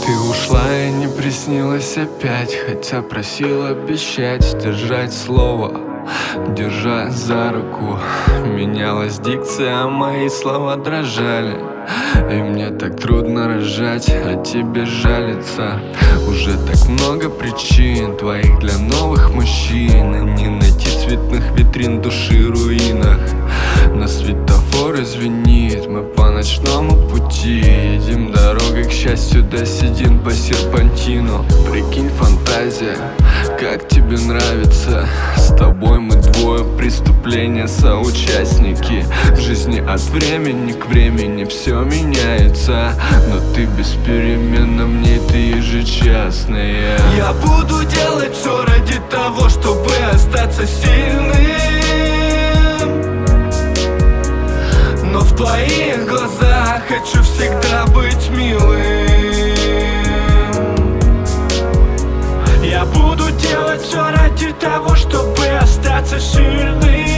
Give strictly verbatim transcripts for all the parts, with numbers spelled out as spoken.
Ты ушла и не приснилась опять, хотя просил обещать, держать слово, держа за руку. Менялась дикция, а мои слова дрожали, и мне так трудно рожать, а тебе жалиться. Уже так много причин твоих для новых мужчин, и не найти цветных витрин души в руинах. На светофор звенит, мы по ночному пути едем дорогой к счастью, да сидим по серпантину. Прикинь, фантазия, как тебе нравится. С тобой мы двое, преступления, соучастники. В жизни от времени к времени все меняется, но ты беспеременно в ней, ты ежечасная. Я буду делать все ради того, чтобы остаться сильным, но в твоих глазах хочу всегда быть милым. Я буду делать все ради того, чтобы остаться сильным,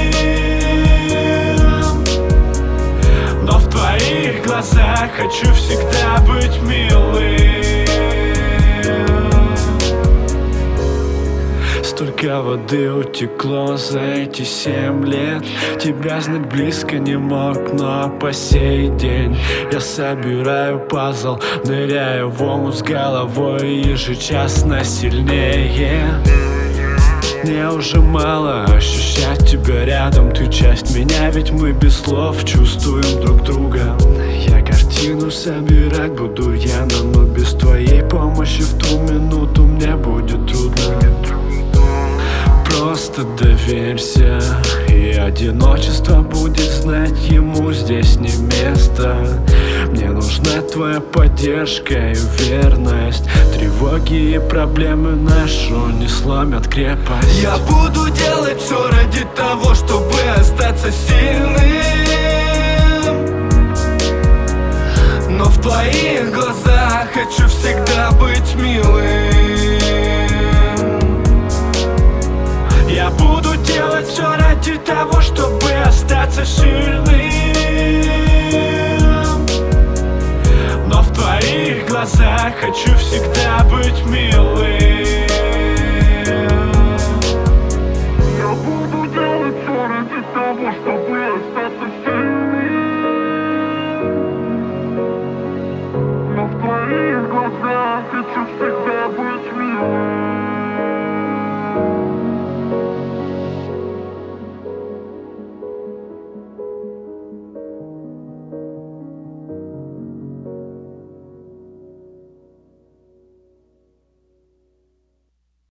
но в твоих глазах хочу всегда быть милым. Столько воды утекло за эти семь лет, тебя знать близко не мог, но по сей день я собираю пазл, ныряю в омут с головой ежечасно сильнее. Мне уже мало ощущать тебя рядом, ты часть меня, ведь мы без слов чувствуем друг друга. Я картину собирать буду я, но без твоей помощи в ту минуту мне будет трудно. Просто доверься, и одиночество будет знать, ему здесь не место. Мне нужна твоя поддержка и верность. Тревоги и проблемы нашу не сломят крепость. Я буду делать все ради того, чтобы остаться сильным, но в твоих глазах хочу всегда быть милым. Я буду делать все ради того, чтобы остаться сильным, но в твоих глазах хочу всегда быть милым. Я буду делать все ради того, чтобы остаться сильным, но в твоих глазах хочу всегда